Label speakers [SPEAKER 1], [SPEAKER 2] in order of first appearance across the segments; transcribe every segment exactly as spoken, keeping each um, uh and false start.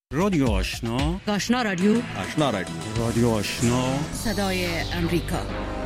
[SPEAKER 1] رادیو آشنا،
[SPEAKER 2] آشنا رادیو،
[SPEAKER 1] آشنا رادیو، رادیو آشنا،
[SPEAKER 2] صدای امریکا.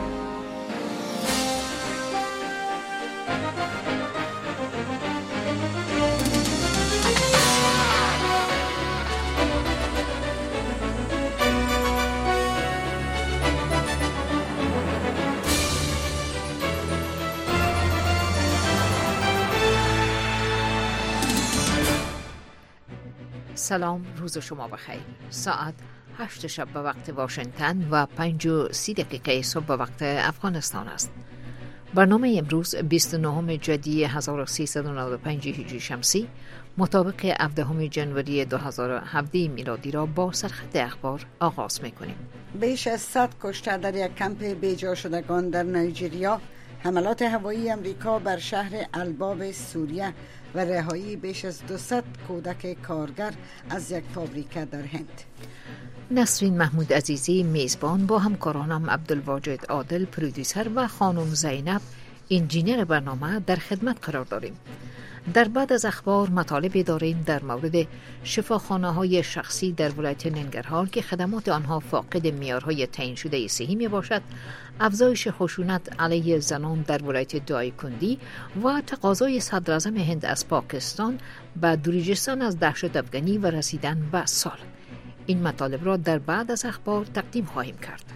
[SPEAKER 3] سلام، روز شما بخیر. ساعت هشت شب به وقت واشنگتن و پنج و سی دقیقه صبح به وقت افغانستان است. برنامه امروز بیست و نهم جدی هزار و سیصد و نود و پنج هجری شمسی مطابق هفدهم ژانویه دو هزار و هفده میلادی را با سرخط اخبار آغاز می‌کنیم.
[SPEAKER 4] بیش از صد کشته در یک کمپ بیجا شدگان در نایجریا، حملات هوایی امریکا بر شهر الباب سوریه و رهایی بیش از دویست کودک کارگر از یک فابریکه در هند.
[SPEAKER 3] نسرین محمود عزیزی میزبان با همکارانم عبدالواجد عادل پرودیسر و خانم زینب انجینیر برنامه در خدمت قرار داریم. در بعد از اخبار مطالبی داریم در مورد شفاخانه های شخصی در ولایت ننگرهار که خدمات آنها فاقد معیارهای تعیین شده صحی می باشد، افزایش خشونت علیه زنان در ولایت دایکندی و تقاضای صدر اعظم هند از پاکستان به دوریجستان از دهشت افغانی و رسیدن به سال. این مطالب را در بعد از اخبار تقدیم خواهیم کرد.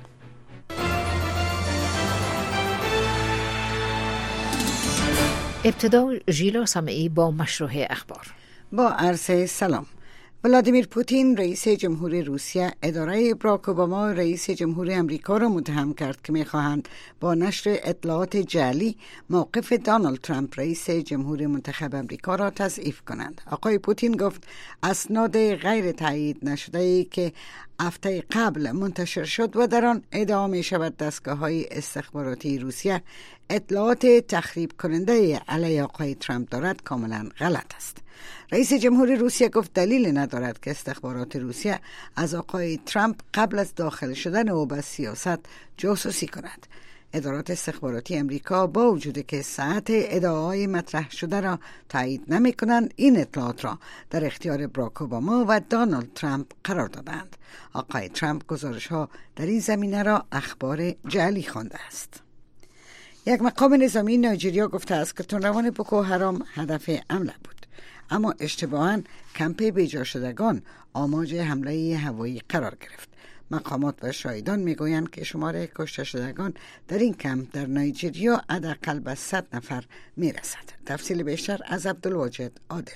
[SPEAKER 3] ابتدا ژیلا سمعی با مشروع اخبار.
[SPEAKER 4] با عرض سلام. ولادیمیر پوتین رئیس جمهور روسیه اداره براک اوباما رئیس جمهور امریکا را متهم کرد که می‌خواهند با نشر اطلاعات جعلی موقف دونالد ترامپ رئیس جمهور منتخب امریکا را تضعیف کنند. آقای پوتین گفت اسناد غیر تایید نشده‌ای که هفته قبل منتشر شد و در آن ادعا می شود دستگاه‌های استخباراتی روسیه اطلاعات تخریب کننده علیه آقای ترامپ دارد کاملا غلط است. رئیس جمهور روسیه گفت دلیل ندارد که استخبارات روسیه از آقای ترامپ قبل از داخل شدن او به سیاست جاسوسی کند. ادارات استخباراتی امریکا با وجود که ساعت ادعاهای مطرح شده را تایید نمی کنند، این اطلاعات را در اختیار براک اوباما و دونالد ترامپ قرار دادند. آقای ترامپ گزارش ها در این زمینه را اخبار جعلی خوانده است. یک مقام نظامی نایجریا گفته است که تندروان بوکو حرام هدف حمله بود، اما اشتباهاً کمپ بیجا شدگان آماج حمله هوایی قرار گرفت. مقامات و شاهدان میگویند که شمار کشته شدگان در این کمپ در نایجریا حداقل به صد نفر میرسد. تفصیل بیشتر از عبدالواجد عادل.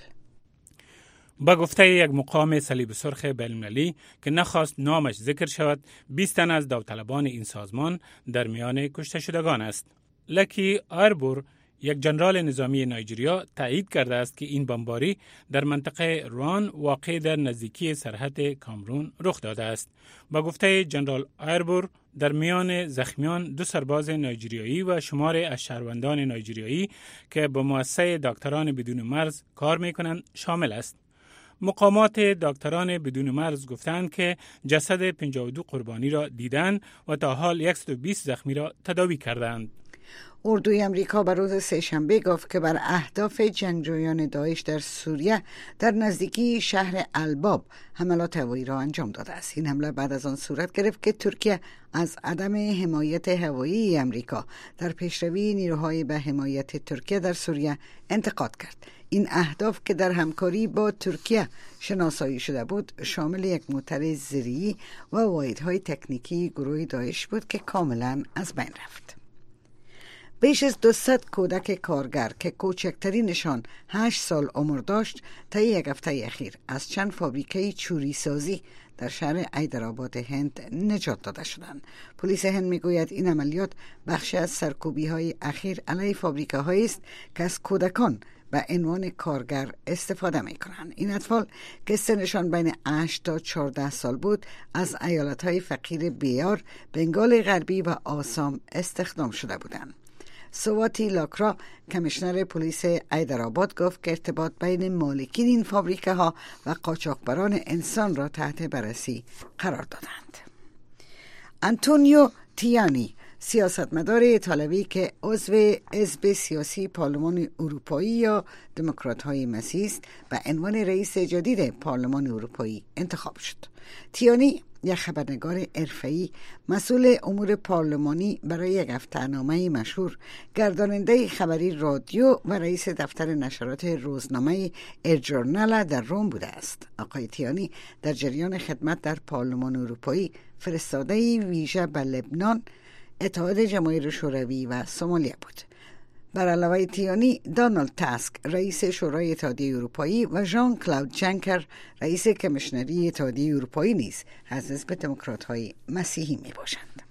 [SPEAKER 5] با گفته یک مقام صلیب سرخ بین‌المللی که نخواست نامش ذکر شود، بیست تن از داوطلبان این سازمان در میان کشته شدگان است. لکی آربور، یک جنرال نظامی نایجریا، تایید کرده است که این بمباری در منطقه روان واقع در نزدیکی سرحد کامرون رخ داده است. با گفته جنرال آربور، در میان زخمیان دو سرباز نایجریایی و شمار از شهروندان نایجریایی که با مؤسسه دکتران بدون مرز کار می‌کنند شامل است. مقامات دکتران بدون مرز گفتند که جسد پنجاه و دو قربانی را دیدند و تا حال صد و بیست زخمی را تداوی کردند.
[SPEAKER 4] اردوی امریکا بر روز سه‌شنبه گفت که بر اهداف جنگجویان داعش در سوریه در نزدیکی شهر الباب حملات هوایی را انجام داده است. این حمله بعد از آن صورت گرفت که ترکیه از عدم حمایت هوایی امریکا در پیشروی نیروهای به حمایت ترکیه در سوریه انتقاد کرد. این اهداف که در همکاری با ترکیه شناسایی شده بود شامل یک موتر زیری و واحدهای تکنیکی گروه داعش بود که کاملا از بین رفت. بیش از دویست کودک کارگر که کوچکترینشان هشت سال عمر داشت طی یک هفته اخیر از چند فابریکه چوری سازی در شهر حیدرآباد هند نجات داده شدند. پلیس هند میگوید این عملیات بخشی از سرکوبی های اخیر علیه فابریکه هایی است که از کودکان به عنوان کارگر استفاده می کنند. این اطفال که سنشان بین هشت تا چهارده سال بود از ایالت های فقیر بیار، بنگال غربی و آسام استخدام شده بودند. سواتی لاکرا کمیشنر پلیس حیدرآباد گفت که ارتباط بین مالکین این فابریکه ها و قاچاقبران انسان را تحت بررسی قرار دادند. آنتونیو تیانی سیاستمدار ایتالوی که عضو حزب سیاسی پارلمان اروپایی یا دموکرات‌های مسیح است و عنوان رئیس جدید پارلمان اروپایی انتخاب شد. تیانی، یک خبرنگار حرفه‌ای مسئول امور پارلمانی برای یک هفته‌نامه مشهور، گرداننده خبری رادیو و رئیس دفتر نشرات روزنامه الجورنال در روم بوده است. آقای تیانی در جریان خدمت در پارلمان اروپایی فرستاده ویژه به لبنان، اتحاد جماهیر شوروی و سومالیا بود. بر علاوه تیانی، دونالد تاسک رئیس شورای اتحادیه اروپایی و ژان کلاود جنکر رئیس کمیشنری اتحادیه اروپایی نیز از حزب دموکرات‌های مسیحی می باشند.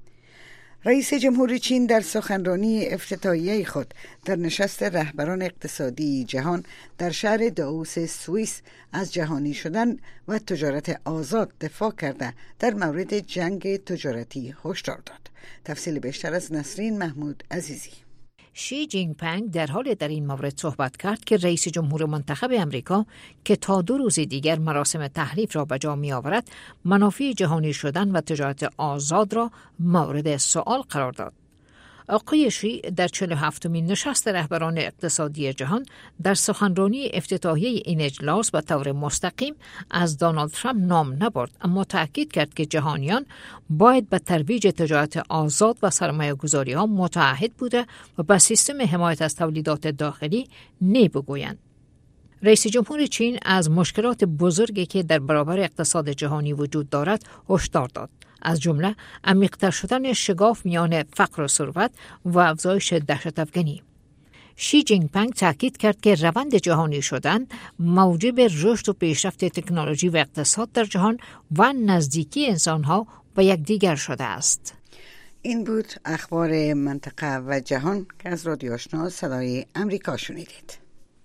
[SPEAKER 4] رئیس جمهوری چین در سخنرانی افتتاحیه خود در نشست رهبران اقتصادی جهان در شهر دائوس سوئیس از جهانی شدن و تجارت آزاد دفاع کرده در مورد جنگ تجارتی هشدار داد. تفصیل بیشتر از نسرین محمود عزیزی.
[SPEAKER 3] شی جینگ پنگ در حال در این مورد صحبت کرد که رئیس جمهور منتخب امریکا که تا دو روز دیگر مراسم تحریف را به جا می آورد، منافع جهانی شدن و تجارت آزاد را مورد سؤال قرار داد. آقای شی در چهل و هفتمین نشست رهبران اقتصادی جهان در سخنرانی افتتاحیه این اجلاس به طور مستقیم از دونالد ترامپ نام نبرد، اما تأکید کرد که جهانیان باید به ترویج تجارت آزاد و سرمایه گذاری ها متعهد بوده و به سیستم حمایت از تولیدات داخلی نی بگویند. رئیس جمهور چین از مشکلات بزرگی که در برابر اقتصاد جهانی وجود دارد هشدار داد، از جمله عمیق‌تر شدن شگاف میان فقر و ثروت و افزایش دهشت افکنی. شی جینگ پنگ تاکید کرد که روند جهانی شدن موجب رشد و پیشرفت تکنولوژی و اقتصاد در جهان و نزدیکی انسان‌ها به یکدیگر شده است.
[SPEAKER 4] این بود اخبار منطقه و جهان که از رادیو آشنا صدای امریکا شنیدید.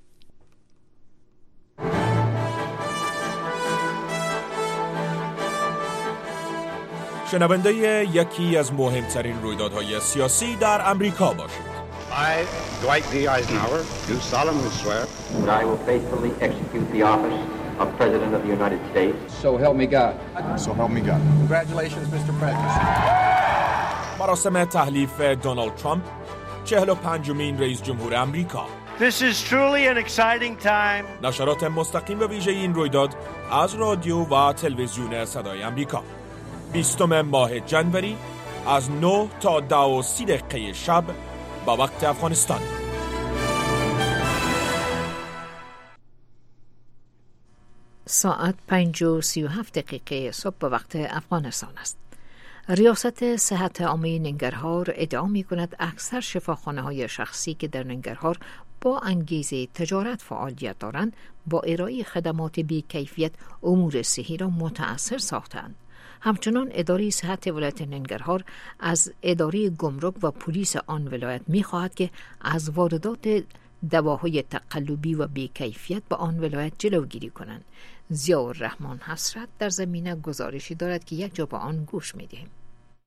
[SPEAKER 6] شنونده یکی از مهمترین رویدادهای سیاسی در امریکا باشید.
[SPEAKER 7] I, Dwight D. Eisenhower, do solemnly swear
[SPEAKER 8] that I will faithfully execute the office of President of the United States.
[SPEAKER 9] So help me God.
[SPEAKER 7] So help me God.
[SPEAKER 9] Congratulations, Mister President.
[SPEAKER 6] مراسم تحلیف دونالد ترامپ، چهل و پنجمین رئیس جمهور امریکا.
[SPEAKER 10] This is truly an exciting time.
[SPEAKER 6] نشرات مستقیم و ویژه این رویداد از رادیو و تلویزیون صدای امریکا. بیستم ماه جنوری از نه تا ده و سی دقیقه شب با وقت افغانستان.
[SPEAKER 3] ساعت پنج و سی و هفت دقیقه صبح به وقت افغانستان است. ریاست صحت عامه ننگرهار ادعا می کند اکثر شفاخانه های شخصی که در ننگرهار با انگیزه تجارت فعالیت دارند با ارائه خدمات بی کیفیت امور صحی را متأثر ساختند. همچنان اداره صحت ولایت ننگرهار از اداره گمرک و پلیس آن ولایت می خواهد که از واردات دواهای تقلبی و بی‌کیفیت به آن ولایت جلوگیری کنند. ضیاءالرحمن حسرت در زمینه گزارشی دارد که یک جا به آن گوش می دهیم.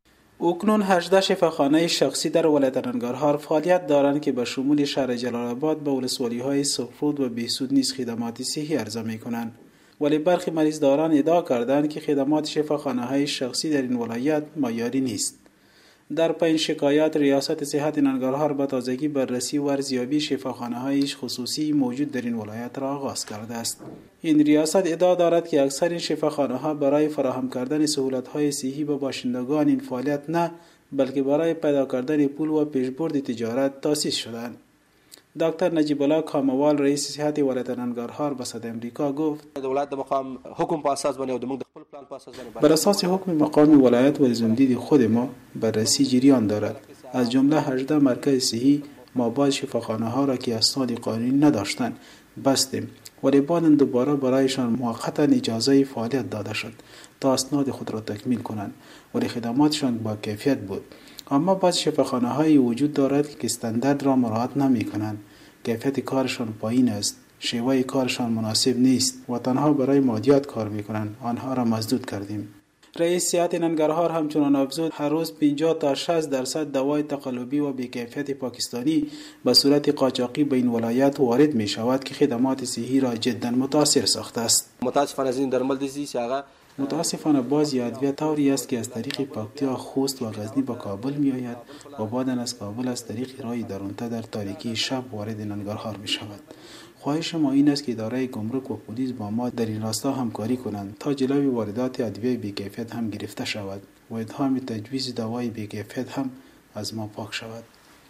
[SPEAKER 11] اکنون هجده شفاخانه شخصی در ولایت ننگرهار فعالیت دارند که به شمول شهر جلال آباد به ولسوالی‌های سفرود و بهسود نیز خدمات صحی عرضه می‌کنند. ولی برخی مریضداران ادعا کردند که خدمات شفاخانه‌های شخصی در این ولایت معیاری نیست. در پایین شکایات ریاست صحت ننگرهار به تازگی بررسی و ارزیابی شفاخانه‌های خصوصی موجود در این ولایت را آغاز کرده است. این ریاست ادعا دارد که اکثر این شفاخانه‌ها برای فراهم کردن سهولت‌های صحی به باشندگان این فعالیت نه، بلکه برای پیدا کردن پول و پیشبرد تجارت تأسیس شدند. دکتر نجیب الله کاموال رئیس صحت ولایت ننگرهار به صدای امریکا گفت:
[SPEAKER 12] ولایت د مقام حکم په اساس باندې او د موږ د خپل پلان په اساس باندې
[SPEAKER 11] بر اساس حکم مقام ولایت و زندید خود ما بررسی جریان دارد. از جمله هجده مرکز صحی ما باید شفاخانه ها را که اسناد قانونی نداشتند بستیم، ولی بعد دوباره برایشان موقتا اجازه فعالیت داده شد تا اسناد خود را تکمیل کنند، ولی خدماتشان با کیفیت بود. اما بعض شفاخانه هایی وجود دارد که استاندارد را مراعات نمی کنند. کیفیت کارشان پایین است، شیوه کارشان مناسب نیست و تنها برای مادیات کار می کنند. آنها را مسدود کردیم. رئیس صحت ننگرهار همچنان افزود هر روز پنجاه تا شصت درصد دوای تقلبی و بی‌کیفیت پاکستانی به صورت قاچاقی به این ولایت وارد می شود که خدمات صحی را جدا متاثر ساخته است.
[SPEAKER 12] متاسفانه از این درمل دیزی چې هغه
[SPEAKER 11] متاسفانه بعضی ادویه طوری است که از طریق پکتیا، خوست و غزنی به کابل می آید و بعد از کابل از طریق راه درونته در تاریکی شب وارد ننگرهار می شود. خواهش ما این است که اداره گمرک و پلیس با ما در این راستا همکاری کنند تا جلوی واردات ادویه بی‌کیفیت هم گرفته شود و ادغام تجویز دوای بی‌کیفیت هم از ما پاک شود.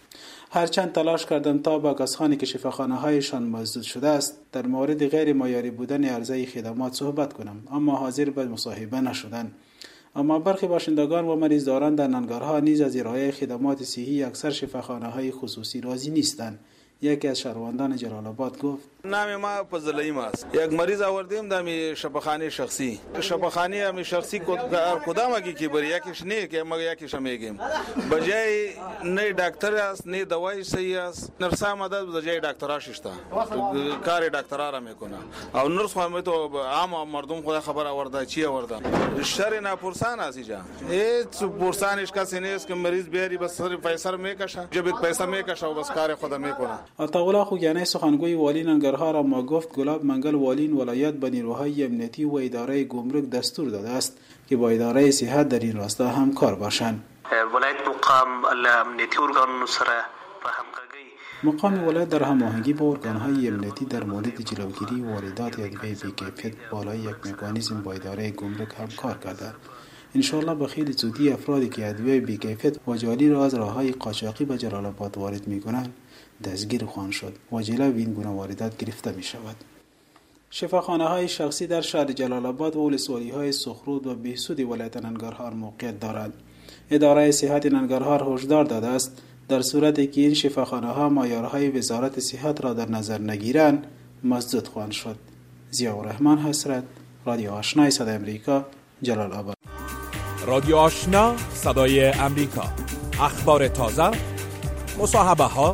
[SPEAKER 11] هرچند تلاش کردم تا با کسانی که شفاخانه هایشان مسدود شده است در مورد غیر معیاری بودن عرضه خدمات صحبت کنم، اما حاضر به مصاحبه نشدند. اما برخی باشندگان و مریضداران در ننگرهار نیز از ارائه خدمات صحی اکثر شفاخانه های خصوصی راضی نیستند. یکی از شهروندان جلال آباد گفت:
[SPEAKER 13] نام ما فضلیم است. یک مریض آوردیم در شفاخانه شخصی. شفاخانه می شخصی کدام کی کی بری یکیش نه که ما یکیش میگیم. بجای نه دکتر است نه دوای صحیح است. نرسا مدد بجای دکتراش است. کار دکترا را میکنه. او نرس خو تو عام مردم خدا خبر آورده چی آورده. شر نه پرسان است اینجا. هیچ پرسانش کسی نیست که مریض بیاری بس پیسه میکشه. جبت پیسه میکشه و بس کار خدا میکنه.
[SPEAKER 11] عطاالله خوگیانی سخنگوی والی ننگرهار اما گفت گلاب منگل والی ولایت به نیروهای امنیتی و اداره گمرک دستور داده است که با اداره صحت در این راستا همکار باشند.
[SPEAKER 14] ولایت مقام امنیتی ارگان سره و همکاری
[SPEAKER 11] مقام ولایت در هماهنگی با ارگانهای امنیتی در مورد جلوگیری واردات ادویه بی‌کیفیت بالای یک مکانیزم با اداره گمرک همکار کرده. انشاءالله به خیلی زودی افرادی که ادویه بی‌کیفیت و جعلی را از راههای قاچاقی به جلال آباد وارد می‌کنند دستگیر خواهند شد و جلوی این گونه واردات گرفته می شود. شفاخانه های شخصی در شهر جلال آباد و ولسوالی های سخرود و بهسود ولایت ننگرهار موقعیت دارد. اداره صحت ننگرهار هشدار داده است در صورتی که این شفاخانه ها معیارهای وزارت صحت را در نظر نگیرند مسدود خواهند شد. ضیاءالرحمن حسرت، رادیو آشنا صدای امریکا، جلال آباد.
[SPEAKER 6] رادیو آشنا صدای امریکا، اخبار تازه، مصاحبه ها،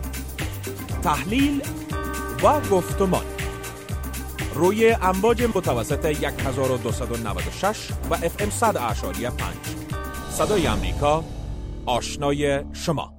[SPEAKER 6] تحلیل و گفتمان روی امواج متوسط هزار و دویست و نود و شش و اف ام صد اعشاری پنج. صدای امریکا، آشنای شما.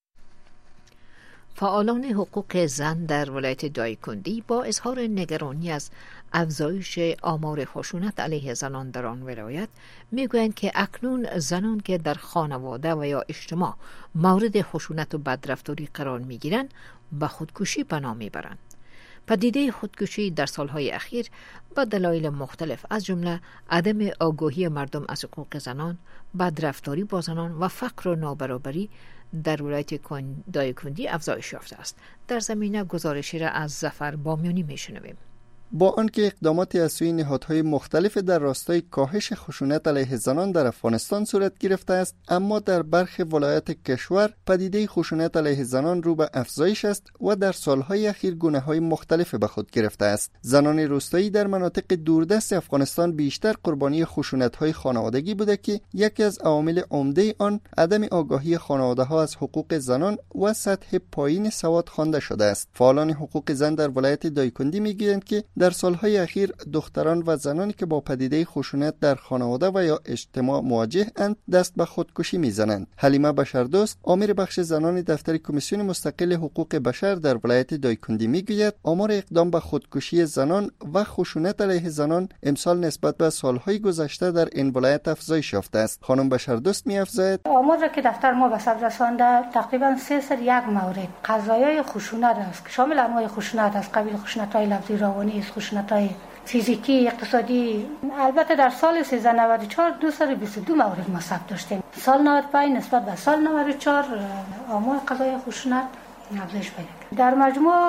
[SPEAKER 3] فعالان حقوق زن در ولایت دایکندی با اظهار نگرانی از افزایش آمار خشونت علیه زنان در آن ولایت میگویند که اکنون زنان که در خانواده و یا اجتماع مورد خشونت و بدرفتاری قرار میگیرند به خودکشی پناه میبرند. پدیده خودکشی در سالهای اخیر با دلایل مختلف از جمله عدم آگاهی مردم از حقوق زنان، بدرفتاری با زنان و فقر و نابرابری در ولایت دایکندی افزایش یافته است. در زمینه گزارشی را از ظفر بامیانی میشنویم.
[SPEAKER 15] با آنکه اقداماتی از سوی نهادهای مختلف در راستای کاهش خشونت علیه زنان در افغانستان صورت گرفته است، اما در برخی ولایات کشور پدیده خشونت علیه زنان رو به افزایش است و در سالهای اخیر گونه‌های مختلف به خود گرفته است. زنان روستایی در مناطق دوردست افغانستان بیشتر قربانی خشونت‌های خانوادگی بوده که یکی از عوامل عمده آن عدم آگاهی خانواده‌ها از حقوق زنان و سطح پایین سواد خوانده شده است. فعالان حقوق زن در ولایت دایکندی می‌گویند که در سالهای اخیر دختران و زنانی که با پدیده خشونت در خانواده و یا اجتماع مواجه اند دست به خودکشی میزنند. حلیمه بشردوست، آمر بخش زنان دفتر کمیسیون مستقل حقوق بشر در ولایت دایکندی میگوید آمار اقدام به خودکشی زنان و خشونت علیه زنان امسال نسبت به سالهای گذشته در این ولایت افزایش یافته است. خانم بشردوست می‌افزاید
[SPEAKER 16] آمار را که دفتر ما به ثبت رسانده تقریبا سه سر یک مورد قضایای خشونت است که شامل انواع خشونت از قبیل خشونت‌های لفظی، روانی، خشونت‌های فیزیکی، اقتصادی. البته در سال سیزده نود و چهار دویست و بیست و دو مورد ما ثبت داشتیم. سال نود و پنج نسبت به سال نود و چهار آمار قضای خشونت افزایش پیدا کرد. در مجموع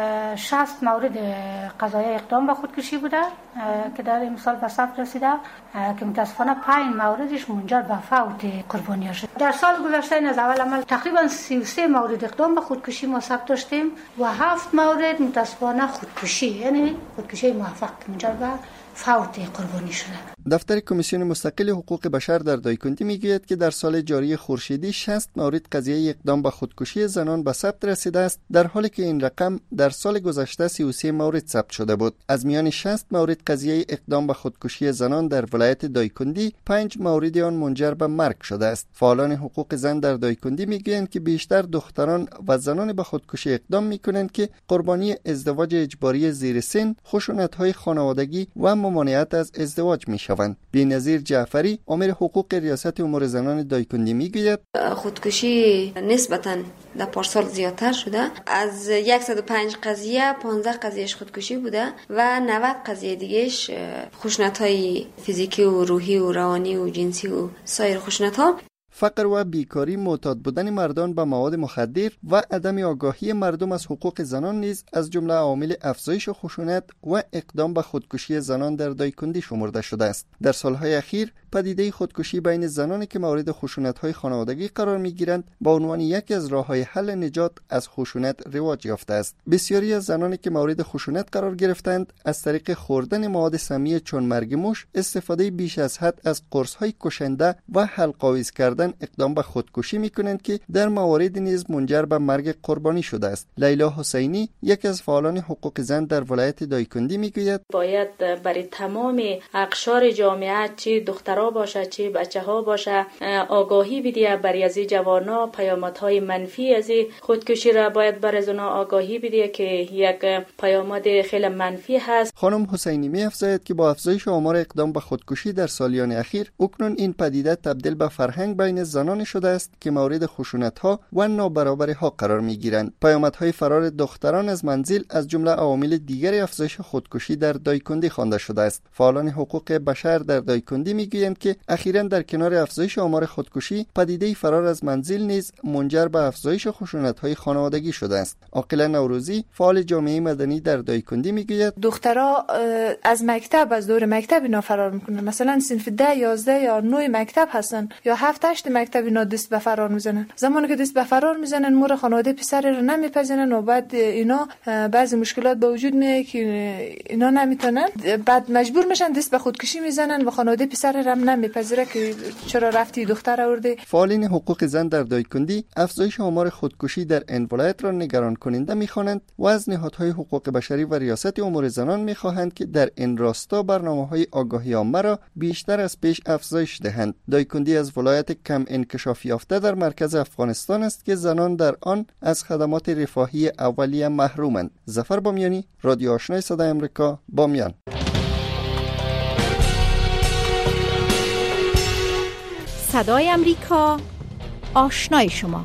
[SPEAKER 16] شصت مورد قضای اقدام به خودکشی بوده که در این سال به ثبت رسیده که متاسفانه پنج موردش منجر به فوت قربانی‌ها شد. در سال گذشته این از اول عمل تقریبا سی و سه مورد اقدام به خودکشی ما ثبت داشتیم و هفت مورد متاسفانه خودکشی، یعنی خودکشی موفق منجر به فوت قربانی شده.
[SPEAKER 15] دفتر کمیسیون مستقل حقوق بشر در دایکندی میگوید که در سال جاری خورشیدی شصت مورد قضیه اقدام به خودکشی زنان به ثبت رسیده است، در حالی که این رقم در سال گذشته سی و سه مورد ثبت شده بود. از میان شصت مورد قضیه اقدام به خودکشی زنان در ولایت دایکندی پنج مورد آن منجر به مرگ شده است. فعالان حقوق زن در دایکندی میگویند که بیشتر دختران و زنان به خودکشی اقدام میکنند که قربانی ازدواج اجباری زیر سن، خشونت‌های خانوادگی و ممانعت از ازدواج می شوند. بی‌نظیر جعفری امیر حقوق ریاست امور زنان دایکندی می گوید
[SPEAKER 17] خودکشی نسبتاً در پارسال زیادتر شده. از صد و پنج قضیه پانزده قضیهش خودکشی بوده و نود قضیه دیگهش خشونت‌های فیزیکی و روحی و روانی و جنسی و سایر خشونت‌ها.
[SPEAKER 15] فقر و بیکاری، معتاد بودن مردان به مواد مخدر و عدم آگاهی مردم از حقوق زنان نیز از جمله عوامل افزایش خشونت و اقدام به خودکشی زنان در دایکندی شمرده شده است. در سالهای اخیر پدیده خودکشی بین زنانی که مورد خشونت‌های خانوادگی قرار می‌گیرند با عنوان یکی از راه‌های حل نجات از خشونت رواج یافته است. بسیاری از زنانی که مورد خشونت قرار گرفتند از طریق خوردن مواد سمی چون مرگ موش، استفاده بیش از حد از قرص‌های کشنده و حلق‌آویز کردن اقدام به خودکشی می‌کنند که در موارد نیز منجر به مرگ قربانی شده است. لیلا حسینی یکی از فعالان حقوق زن در ولایت دایکندی می‌گوید
[SPEAKER 18] باید برای تمام اقشار جامعه چه دختر باشه چه بچه ها باشه آگاهی بدیه برای از جوانا پیامدهای منفی از خودکشی را باید برای اونا آگاهی بدیه که یک پیامد خیلی منفی هست.
[SPEAKER 15] خانم حسینی می افزاید که با افزایش آمار اقدام به خودکشی در سالیان اخیر اکنون این پدیده تبدیل به فرهنگ بین زنان شده است که مورد خشونت ها و نابرابری ها قرار می گیرند. پیامدهای فرار دختران از منزل از جمله عوامل دیگر افزایش خودکشی در دایکندی خوانده شده است. فعالان حقوق بشر در دایکندی می گویند که اخیراً در کنار افزایش آمار خودکشی پدیده فرار از منزل نیز منجر به افزایش خشونت‌های خانوادگی شده است. عاقله نوروزی فعال جامعه مدنی در دایکندی میگوید
[SPEAKER 19] دخترها از مکتب از دور مکتب اینا فرار میکنن. مثلا صنف ده یازده یا نه مکتب هستن یا هفت هشت مکتب اینا دست به فرار میزنن. زمانی که دست به فرار میزنن مور خانواده پسر رو نمیپذیرن و بعد اینا بعضی مشکلات به وجود میاد که اینا نمیتونن، بعد مجبور میشن دست به خودکشی میزنن و خانواده پسر رو نمیپذیره که چرا رفتی دختر آورده.
[SPEAKER 15] فعالین حقوق زن در دایکندی افزایش آمار خودکشی در این ولایت را نگران کننده می‌خوانند و از نهادهای حقوق بشری و ریاست امور زنان می‌خواهند که در این راستا برنامه‌های آگاهی عامه را بیشتر از پیش افزایش دهند. دایکندی از ولایت کم انکشاف یافته در مرکز افغانستان است که زنان در آن از خدمات رفاهی اولیه محرومند. ظفر بامیانی، رادیو آشنای صدای آمریکا، بامیان.
[SPEAKER 20] صدای آمریکا، آشنای شما.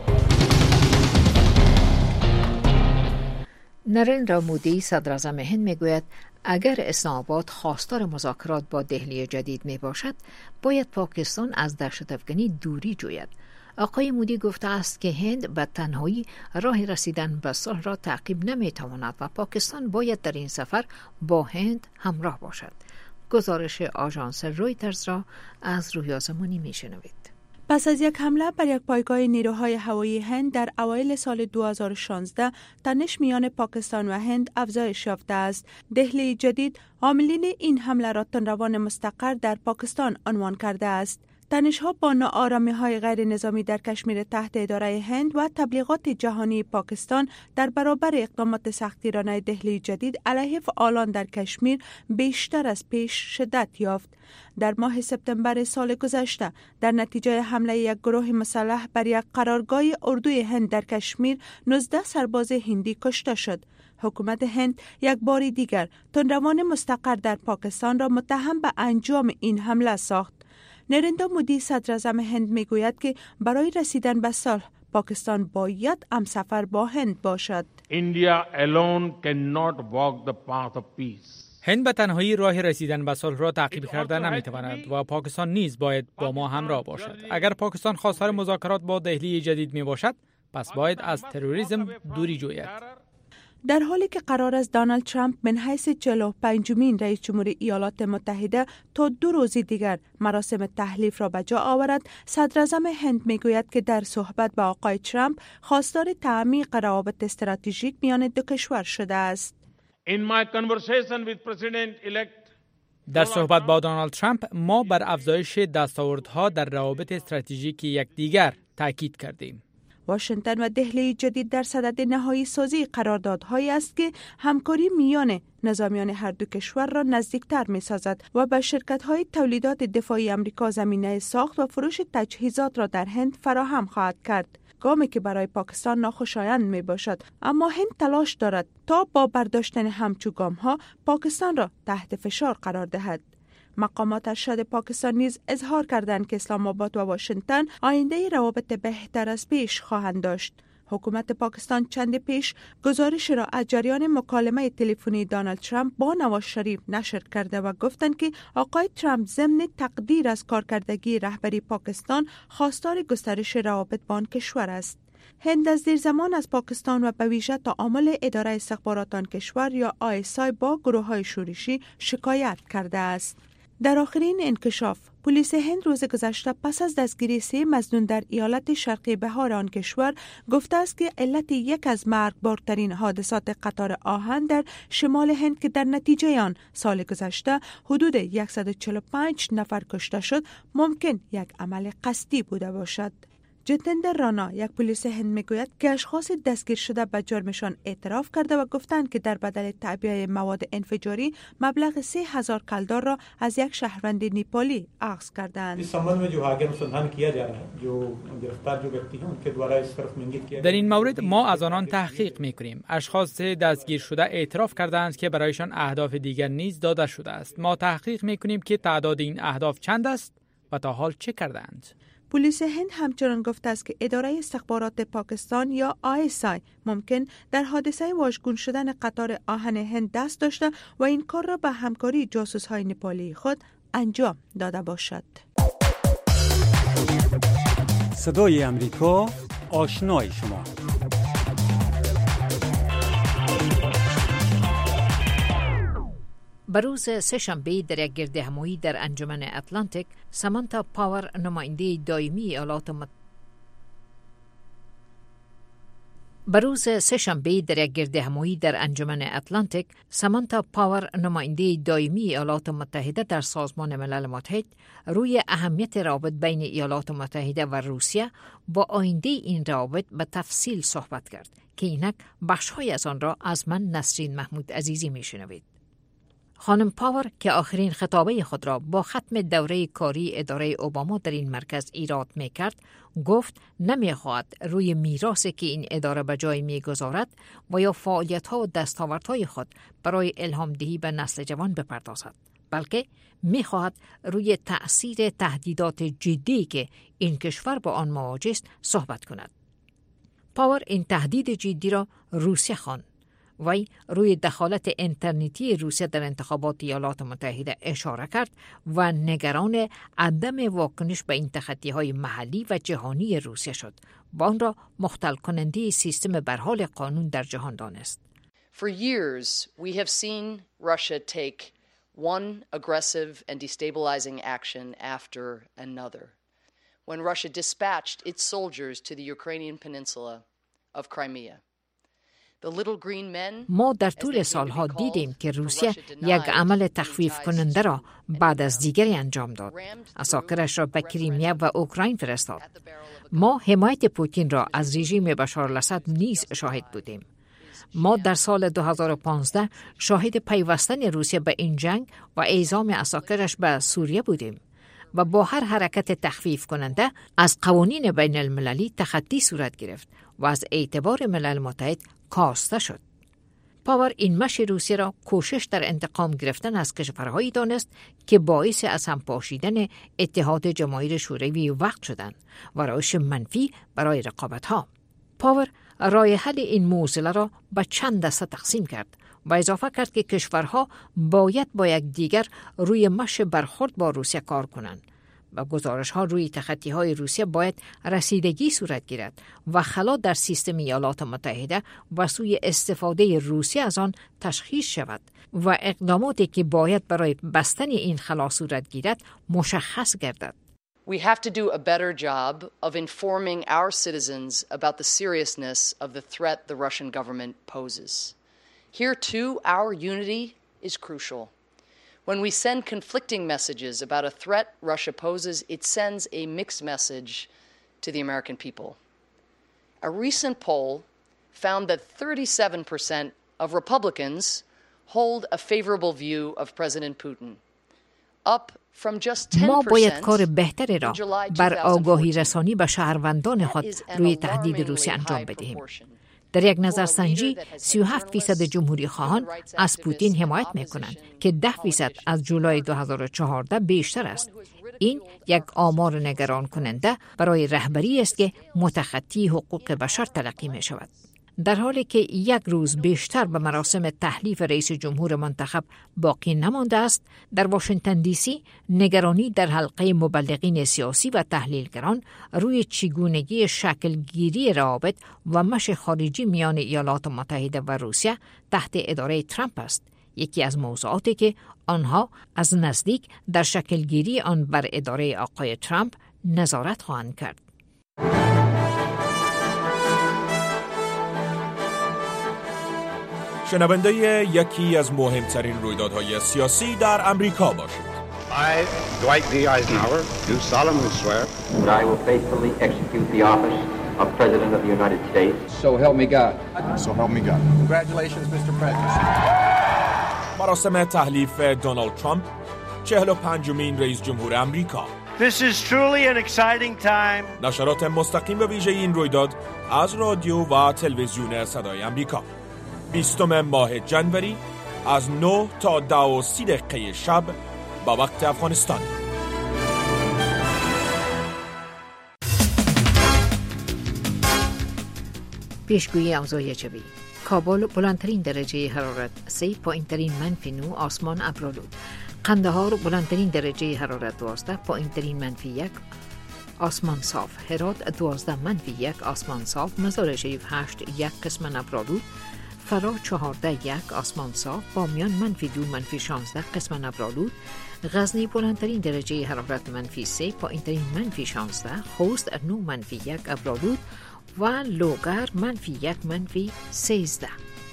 [SPEAKER 3] نریندرا مودی صدر اعظم هند میگوید اگر اسلام آباد خواستار مذاکرات با دهلی جدید می باشد باید پاکستان از دهشت افکنی دوری جوید. آقای مودی گفته است که هند به تنهایی راه رسیدن به صلح را تعقیب نمی تواند و پاکستان باید در این سفر با هند همراه باشد. گزارش آژانس رویترز را از رویا زمانی می شنوید.
[SPEAKER 21] پس از یک حمله بر یک پایگاه نیروهای هوایی هند در اوایل سال دو هزار و شانزده، تنش میان پاکستان و هند افزایش یافته است. دهلی جدید عاملین این حمله را تندروان مستقر در پاکستان عنوان کرده است. تنش‌ها با ناآرامی‌های غیر نظامی در کشمیر تحت اداره هند و تبلیغات جهانی پاکستان در برابر اقدامات سختگیرانه دهلی جدید علیه فعالان در کشمیر بیشتر از پیش شدت یافت. در ماه سپتامبر سال گذشته در نتیجه حمله یک گروه مسلح بر یک قرارگاه اردوی هند در کشمیر نوزده سرباز هندی کشته شد. حکومت هند یک بار دیگر تندروان مستقر در پاکستان را متهم به انجام این حمله ساخت. نریندرا مودی صدر اعظم هند میگوید که برای رسیدن به صلح پاکستان باید همسفر با هند باشد.
[SPEAKER 22] India alone cannot walk the path of peace.
[SPEAKER 5] هند به تنهایی راه رسیدن به صلح را تعقیب کردن نمیتواند و پاکستان نیز باید با ما همراه باشد. اگر پاکستان خواستار مذاکرات با دهلی جدید می باشد، پس باید از تروریسم دوری جوید.
[SPEAKER 21] در حالی که قرار است دونالد ترامپ من حیث چهل و پنجمین رئیس جمهور ایالات متحده تا دو روز دیگر مراسم تحلیف را به جا آورد، صدر اعظم هند میگوید که در صحبت با آقای ترامپ خواستار تعمیق روابط استراتژیک میان دو کشور شده است.
[SPEAKER 22] In my conversation with President-elect
[SPEAKER 5] در صحبت با دونالد ترامپ ما بر افزایش دستاوردها در روابط استراتژیک یکدیگر تاکید کردیم.
[SPEAKER 21] واشنگتن و دهلی جدید در صدد نهایی سازی قراردادهایی است که همکاری میان نظامیان هر دو کشور را نزدیکتر می سازد و به شرکت‌های تولیدات دفاعی آمریکا زمینه ساخت و فروش تجهیزات را در هند فراهم خواهد کرد. گامی که برای پاکستان ناخوشایند می باشد، اما هند تلاش دارد تا با برداشتن همچو گام ها پاکستان را تحت فشار قرار دهد. مقامات ارشد پاکستان نیز اظهار کردند که اسلام آباد و واشنگتن آینده روابط بهتر از پیش خواهند داشت. حکومت پاکستان چند پیش گزارش را از جریان مکالمه تلفنی دونالد ترامپ با نواز شریف نشر کرده و گفتند که آقای ترامپ ضمن تقدیر از کارکردگی رهبری پاکستان خواستار گسترش روابط با آن کشور است. هند از دیر زمان از پاکستان و به ویژه تعامل اداره استخبارات آن کشور یا آی اس آی با گروه‌های شورشی شکایت کرده است. در آخرین انکشاف، پلیس هند روز گذشته پس از دستگیری سه مظنون در ایالت شرقی بهار آن کشور گفته است که علت یک از مرگبارترین حادثات قطار آهن در شمال هند که در نتیجه آن سال گذشته حدود صد و چهل و پنج نفر کشته شد ممکن یک عمل قصدی بوده باشد. جتندر رانا، یک پلیس هند، میگوید که اشخاص دستگیر شده به جرمشان اعتراف کرده و گفتند که در بدل تعبیه مواد انفجاری مبلغ سه هزار کلدار را از یک شهروند نیپالی اخذ کردند.
[SPEAKER 1] در این مورد ما از آنان تحقیق میکنیم. اشخاص دستگیر شده اعتراف کردند که برایشان اهداف دیگر نیز داده شده است. ما تحقیق میکنیم که تعداد این اهداف چند است و تا حال چه کردند.
[SPEAKER 21] پلیس هند همچنان گفته است که اداره استخبارات پاکستان یا آی اس آی ممکن در حادثه واژگون شدن قطار آهن هند دست داشته و این کار را به همکاری جاسوس‌های نپالی خود انجام داده باشد.
[SPEAKER 2] صدای امریکا، آشنای شما.
[SPEAKER 3] بروز سه‌شنبه در یک گردهمایی در انجمن اتلانتیک، سامانتا پاور نماینده دائمی ایالات مت... بروز سه‌شنبه در یک گردهمایی در انجمن اتلانتیک، سامانتا پاور نماینده دائمی ایالات متحده در سازمان ملل متحد روی اهمیت روابط بین ایالات متحده و روسیه با آینده این روابط به تفصیل صحبت کرد که اینک بخش‌های از آن را از من نسرین محمود عزیزی میشنوید. خانم پاور که آخرین خطابه خود را با ختم دوره کاری اداره اوباما در این مرکز ایراد می‌کرد، گفت نمی‌خواهد روی میراثی که این اداره به جای می‌گذارد و یا فعالیت‌ها و دستاوردهای خود برای الهام دهی به نسل جوان بپردازد، بلکه می‌خواهد روی تأثیر تهدیدات جدی که این کشور با آن مواجه است صحبت کند. پاور این تهدید جدی را روسیه خواند. وی روی دخالت اینترنتی روسیه در انتخابات ایالات متحده اشاره کرد و نگران عدم واکنش به این تخطی‌های محلی و جهانی روسیه شد و آن را مختل کننده سیستم برحال قانون در جهان دانست.
[SPEAKER 23] For years we have seen Russia take one aggressive and destabilizing action after another. When Russia dispatched its soldiers to the Ukrainian peninsula of Crimea.
[SPEAKER 3] ما در طول سالها دیدیم که روسیه یک عمل تخفیف کننده را بعد از دیگری انجام داد. عساکرش را به کریمیا و اوکراین فرستاد. ما حمایت پوتین را از رژیم بشار الاسد نیز شاهد بودیم. ما در سال دو هزار و پانزده شاهد پیوستن روسیه به این جنگ و اعزام عساکرش به سوریه بودیم و با هر حرکت تخفیف کننده از قوانین بین المللی تخطی صورت گرفت و از اعتبار ملل متحد کاسته شد. پاور این مشی روسیه را کوشش در انتقام گرفتن از کشورهایی دانست که باعث از هم پاشیدن اتحاد جماهیر شوروی وقت شدند و روش منفی برای رقابت‌ها. پاور راه حل این معضله را به چند دسته تقسیم کرد و اضافه کرد که کشورها باید با یک دیگر روی مش برخورد با روسیه کار کنند و گزارش‌ها روی تخطی‌های روسیه باید رسیدگی صورت گیرد و خلا در سیستم ایالات متحده و سوی استفاده روسیه از آن تشخیص شود و اقداماتی که باید برای بستن این خلا صورت گیرد مشخص گردد.
[SPEAKER 23] We have to do a better job of informing our citizens about the seriousness of the threat the Russian government poses. Here too, our unity is crucial. When we send conflicting messages about a threat Russia poses, it sends a mixed message to the American people. A recent poll found that thirty-seven percent of Republicans hold a favorable view of President Putin. up from just ten percent.
[SPEAKER 3] ما باید کار بهتری را بر آگاهی رسانی به شهروندان خود روی تهدید روسیه انجام بدهیم. در یک نظرسنجی سی و هفت فیصد جمهوری خواهان از پوتین حمایت میکنند که ده فیصد از جولای دو هزار و چهارده بیشتر است. این یک آمار نگران کننده برای رهبری است که متخطی حقوق بشر تلقی می شود. در حالی که یک روز بیشتر به مراسم تحلیف رئیس جمهور منتخب باقی نمانده است، در واشنگتن دی سی نگرانی در حلقه مبلغین سیاسی و تحلیلگران روی چگونگی شکلگیری روابط و مشی خارجی میان ایالات متحده و روسیه تحت اداره ترامپ است. یکی از موضوعاتی که آنها از نزدیک در شکلگیری آن بر اداره آقای ترامپ نظارت خواهند کرد.
[SPEAKER 6] شنونده یکی از مهمترین رویدادهای سیاسی در امریکا باشید.
[SPEAKER 9] I, Dwight D. Eisenhower, do solemnly swear
[SPEAKER 4] that I will faithfully execute the office of President of the United States.
[SPEAKER 9] So help me God.
[SPEAKER 4] So help me God.
[SPEAKER 9] Congratulations, Mister President.
[SPEAKER 6] مراسم تحلیف دونالد ترامپ، چهل و پنجمین رئیس جمهور امریکا.
[SPEAKER 10] This is truly an exciting time.
[SPEAKER 6] نشرات مستقیم به ویژه این رویداد از رادیو و تلویزیون صدای امریکا. بیستم ماه جنوری از نه تا ده و سی دقیقه شب با وقت افغانستان.
[SPEAKER 3] پیشگویی اوضاع جوی. کابل بلندترین درجه حرارت سه، پایینترین منفی نه، آسمان ابرآلود. قندهار بلندترین درجه حرارت دوازده، پایینترین منفی یک، آسمان صاف. هرات دوازده منفی یک، آسمان صاف. مزار شریف هشت، یک، قسماً ابرآلود. فرا چهارده یک، آسمان صاف. بامیان منفی دو، منفی شانزده، قسماً ابرآلود. غزنی بلندترین درجه حرارت منفی سه، پایینترین منفی شانزده. خوست نه منفی یک، ابرآلود. و لوگر منفی یک، منفی سیزده.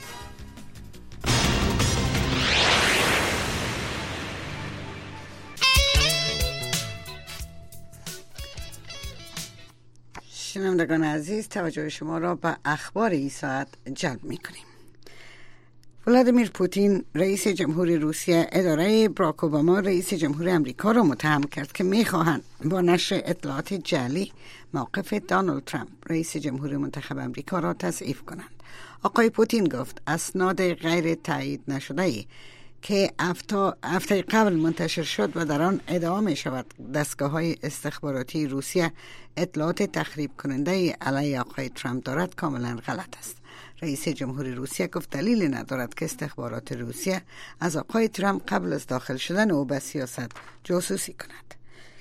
[SPEAKER 7] شنوندگان عزیز، توجه شما را به اخبار این ساعت جلب می کنیم. ولادیمیر پوتین رئیس جمهور روسیه اداره براک اوباما رئیس جمهور امریکا را متهم کرد که می‌خواهند با نشر اطلاعات جعلی موقف دونالد ترامپ رئیس جمهور منتخب امریکا را تضعیف کنند. آقای پوتین گفت اسناد غیر تایید نشده‌ای که هفته قبل منتشر شد و در آن ادعا می شود دستگاه‌های استخباراتی روسیه اطلاعات تخریب کننده علیه آقای ترامپ دارد کاملا غلط است. رئیس جمهور روسیه گفت دلیلی ندارد که استخبارات روسیه از آقای ترامپ قبل از داخل شدن او به سیاست جاسوسی کند.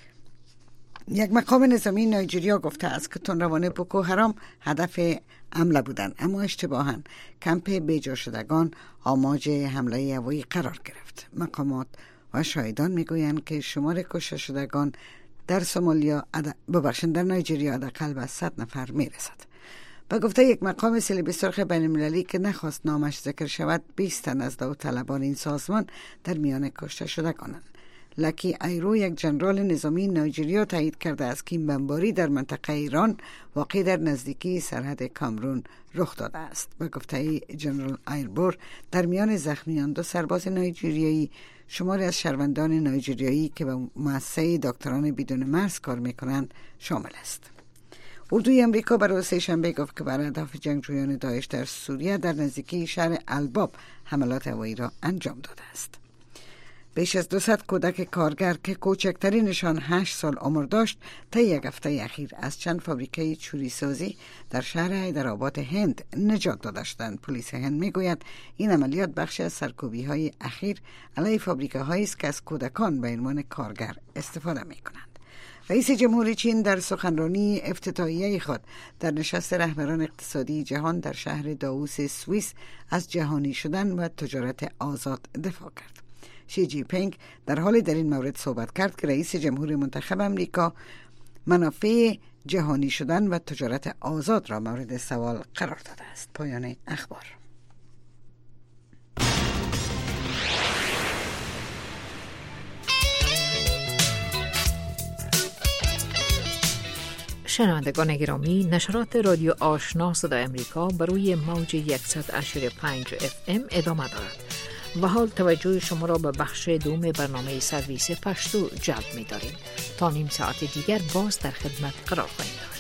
[SPEAKER 7] یک مقام نظامی نایجریا گفته است که تندروان بوکو حرام هدف حمله بودند، اما اشتباهاً کمپ بیجا شدگان آماج حمله هوایی قرار گرفت. مقامات و شاهدان میگویند که شمار کشته شدگان در سومالیا ببخشید در نایجریا حداقل به صد نفر میرسد. با گفته یک مقام صلیب سرخ بین المللی که نخواست نامش ذکر شود، بیست تن از داوطلبان این سازمان در میان کشته شدگانند. لکی ایرو یک جنرال نظامی نایجریا تایید کرده است که این بمباری در منطقه ایران واقع در نزدیکی سرحد کامرون رخ داده است. با گفته جنرال ایربور در میان زخمیان دو سرباز نایجریایی، شماری از شهروندان نایجریایی که به مؤسسه دکتران بدون مرز کار میکنند شامل است. اردوی امریکا برای سه شنبه گفت که بر اهداف جنگجویان داعش در سوریه در نزدیکی شهر الباب حملات هوایی را انجام داده است. بیش از دویست کودک کارگر که کوچکترینشان هشت سال عمر داشت طی یک هفته اخیر از چند فابریکه چوریسازی در شهر حیدرآباد هند نجات داده شدند. پلیس هند میگوید این عملیات بخشی از سرکوبی‌های اخیر علیه فابریکه‌هایی است که از کودکان به عنوان کارگر استفاده می‌کنند. رئیس جمهور چین در سخنرانی افتتاحیه خود در نشست رهبران اقتصادی جهان در شهر داووس سوئیس از جهانی شدن و تجارت آزاد دفاع کرد. شی جی پینگ در حال در این مورد صحبت کرد که رئیس جمهور منتخب امریکا منافع جهانی شدن و تجارت آزاد را مورد سوال قرار داده است. پایان اخبار.
[SPEAKER 3] شنوندگان گرامی، نشرات رادیو آشنا صدای امریکا بر روی موج صد و پنج و پنج اف ام ادامه دارد. و حال توجه شما را به بخش دوم برنامه سرویس پشتو جلب می داریم. تا نیم ساعت دیگر باز در خدمت قرار خواهیم داشت.